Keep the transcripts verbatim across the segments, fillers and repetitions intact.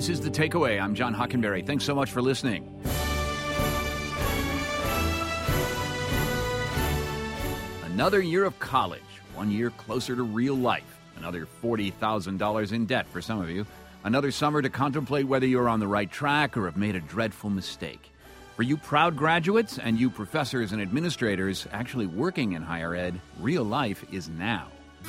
This is The Takeaway. I'm John Hockenberry. Thanks so much for listening. Another year of college, one year closer to real life. Another forty thousand dollars in debt for some of you. Another summer to contemplate whether you're on the right track or have made a dreadful mistake. For you proud graduates and you professors and administrators actually working in higher ed, real life is now.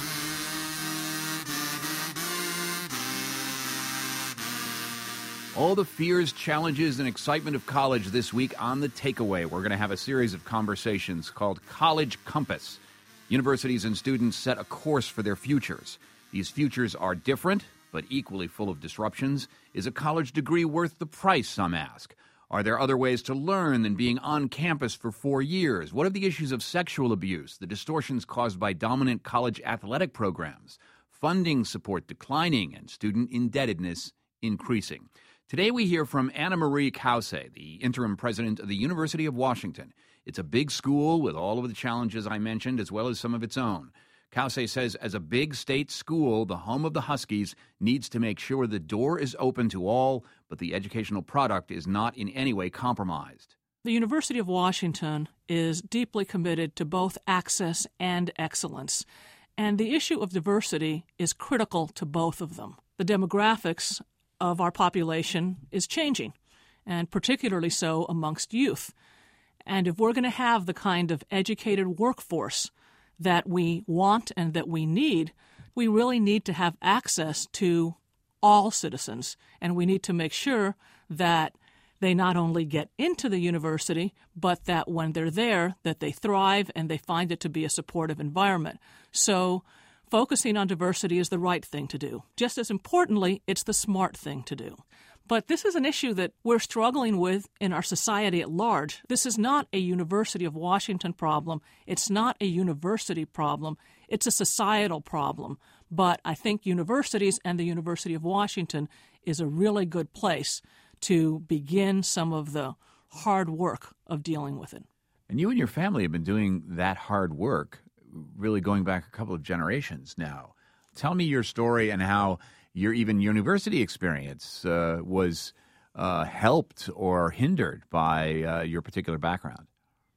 All the fears, challenges, and excitement of college this week on The Takeaway. We're going to have a series of conversations called College Compass. Universities and students set a course for their futures. These futures are different, but equally full of disruptions. Is a college degree worth the price, some ask? Are there other ways to learn than being on campus for four years? What are the issues of sexual abuse, the distortions caused by dominant college athletic programs, funding support declining, and student indebtedness increasing? Today we hear from Anna Marie Kause, the interim president of the University of Washington. It's a big school with all of the challenges I mentioned, as well as some of its own. Kause says as a big state school, the home of the Huskies needs to make sure the door is open to all, but the educational product is not in any way compromised. The University of Washington is deeply committed to both access and excellence, and the issue of diversity is critical to both of them. The demographics of our population is changing, and particularly so amongst youth. And if we're going to have the kind of educated workforce that we want and that we need, we really need to have access to all citizens, and we need to make sure that they not only get into the university, but that when they're there, that they thrive and they find it to be a supportive environment. So focusing on diversity is the right thing to do. Just as importantly, it's the smart thing to do. But this is an issue that we're struggling with in our society at large. This is not a University of Washington problem. It's not a university problem. It's a societal problem. But I think universities and the University of Washington is a really good place to begin some of the hard work of dealing with it. And you and your family have been doing that hard work really going back a couple of generations now. Tell me your story and how your even university experience uh, was uh, helped or hindered by uh, your particular background.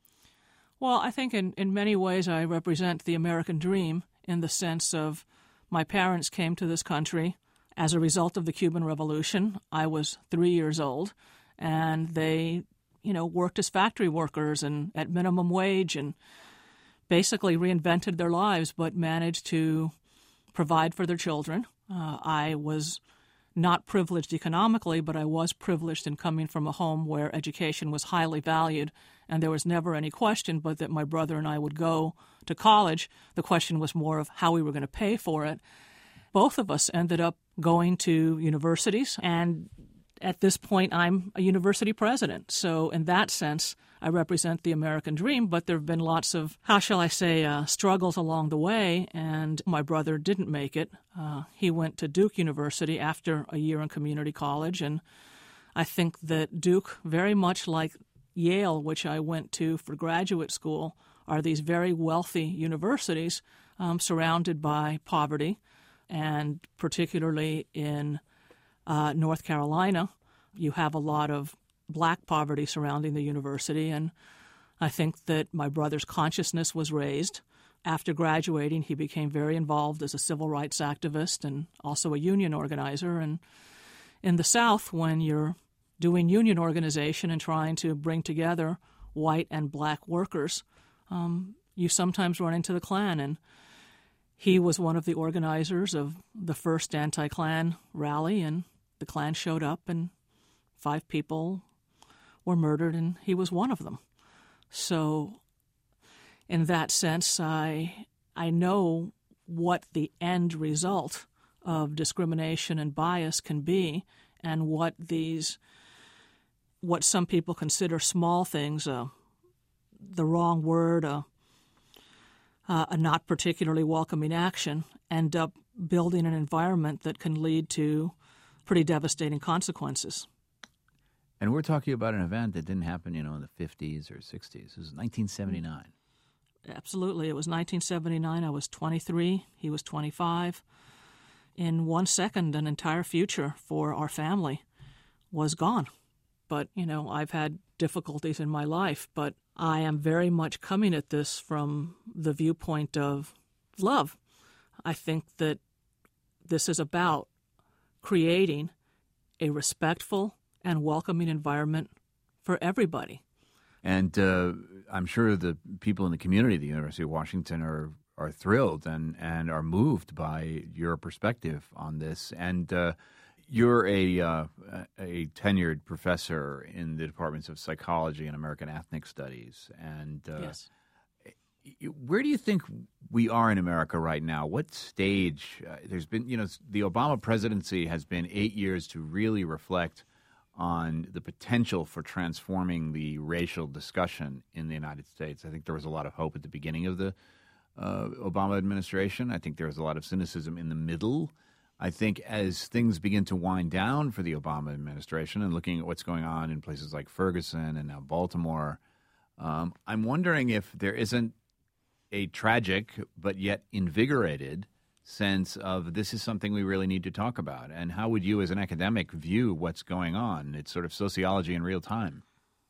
Well, I think in, in many ways I represent the American dream in the sense of my parents came to this country as a result of the Cuban Revolution. I was three years old, and they, you know, worked as factory workers and at minimum wage and basically reinvented their lives, but managed to provide for their children. Uh, I was not privileged economically, but I was privileged in coming from a home where education was highly valued, and there was never any question but that my brother and I would go to college. The question was more of how we were going to pay for it. Both of us ended up going to universities, and at this point, I'm a university president. So in that sense, I represent the American dream, but there have been lots of, how shall I say, uh, struggles along the way, and my brother didn't make it. Uh, he went to Duke University after a year in community college, and I think that Duke, very much like Yale, which I went to for graduate school, are these very wealthy universities um, surrounded by poverty, and particularly in Uh, North Carolina, you have a lot of black poverty surrounding the university, and I think that my brother's consciousness was raised. After graduating, he became very involved as a civil rights activist and also a union organizer. And in the South, when you're doing union organization and trying to bring together white and black workers, um, you sometimes run into the Klan, and he was one of the organizers of the first anti-Klan rally, and the Klan showed up, and five people were murdered, and he was one of them. So in that sense, I I know what the end result of discrimination and bias can be, and what these, what some people consider small things, uh, the wrong word, uh, uh, a not particularly welcoming action, end up building an environment that can lead to pretty devastating consequences. And we're talking about an event that didn't happen, you know, in the fifties or sixties. It was nineteen seventy-nine. Absolutely. It was nineteen seventy-nine. I was twenty-three. He was twenty-five. In one second, an entire future for our family was gone. But, you know, I've had difficulties in my life, but I am very much coming at this from the viewpoint of love. I think that this is about creating a respectful and welcoming environment for everybody. And uh, I'm sure the people in the community of the University of Washington are are thrilled and, and are moved by your perspective on this. And uh, you're a uh, a tenured professor in the departments of psychology and American ethnic studies. And uh, yes. Where do you think we are in America right now? What stage? Uh, there's been, you know, the Obama presidency has been eight years to really reflect on the potential for transforming the racial discussion in the United States. I think there was a lot of hope at the beginning of the uh, Obama administration. I think there was a lot of cynicism in the middle. I think as things begin to wind down for the Obama administration and looking at what's going on in places like Ferguson and now Baltimore, um, I'm wondering if there isn't a tragic but yet invigorated sense of this is something we really need to talk about. And how would you as an academic view what's going on? It's sort of sociology in real time.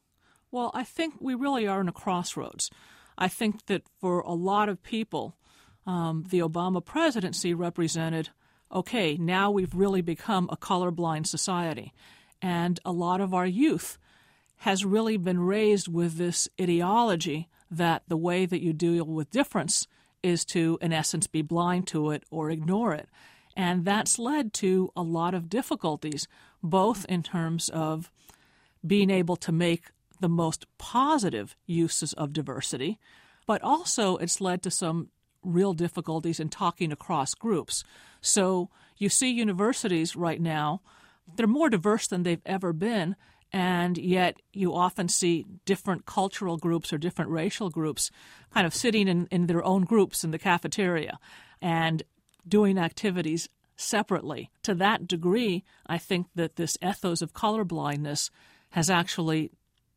Well, I think we really are in a crossroads. I think that for a lot of people, um, the Obama presidency represented, okay, now we've really become a colorblind society. And a lot of our youth has really been raised with this ideology that the way that you deal with difference is to, in essence, be blind to it or ignore it. And that's led to a lot of difficulties, both in terms of being able to make the most positive uses of diversity, but also it's led to some real difficulties in talking across groups. So you see universities right now, they're more diverse than they've ever been, and yet you often see different cultural groups or different racial groups kind of sitting in, in their own groups in the cafeteria and doing activities separately. To that degree, I think that this ethos of colorblindness has actually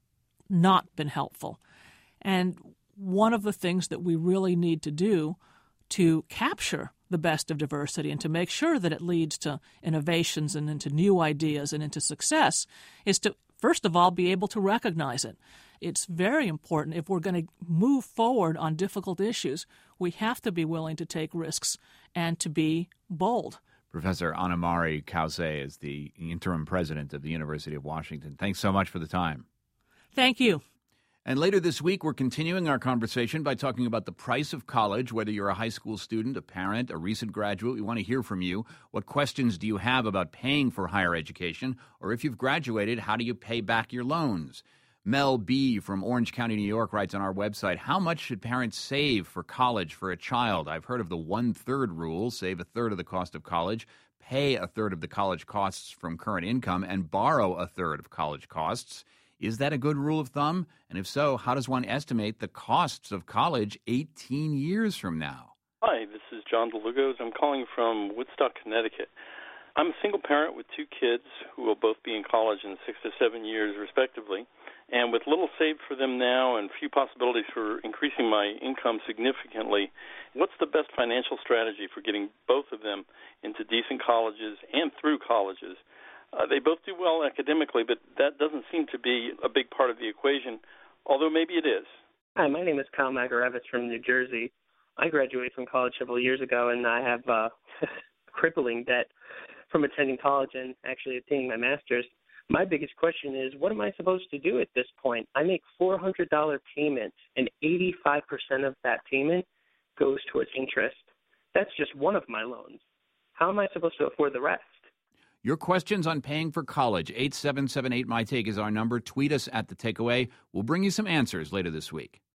not been helpful. And one of the things that we really need to do to capture the best of diversity and to make sure that it leads to innovations and into new ideas and into success is to, first of all, be able to recognize it. It's very important if we're going to move forward on difficult issues, we have to be willing to take risks and to be bold. Professor Annamarie Kause is the interim president of the University of Washington. Thanks so much for the time. Thank you. And later this week, we're continuing our conversation by talking about the price of college, whether you're a high school student, a parent, a recent graduate. We want to hear from you. What questions do you have about paying for higher education? Or if you've graduated, how do you pay back your loans? Mel B. from Orange County, New York, writes on our website, how much should parents save for college for a child? I've heard of the one-third rule, save a third of the cost of college, pay a third of the college costs from current income, and borrow a third of college costs. Is that a good rule of thumb? And if so, how does one estimate the costs of college eighteen years from now? Hi, this is John DeLugos. I'm calling from Woodstock, Connecticut. I'm a single parent with two kids who will both be in college in six to seven years, respectively. And with little saved for them now and few possibilities for increasing my income significantly, what's the best financial strategy for getting both of them into decent colleges and through colleges? Uh, they both do well academically, but that doesn't seem to be a big part of the equation, although maybe it is. Hi, my name is Kyle Magarevitz from New Jersey. I graduated from college several years ago, and I have uh, crippling debt from attending college and actually obtaining my master's. My biggest question is, what am I supposed to do at this point? I make four hundred dollars payments, and eighty-five percent of that payment goes towards interest. That's just one of my loans. How am I supposed to afford the rest? Your questions on paying for college, eight seven seven eight, M Y T A K E is our number. Tweet us at The Takeaway. We'll bring you some answers later this week.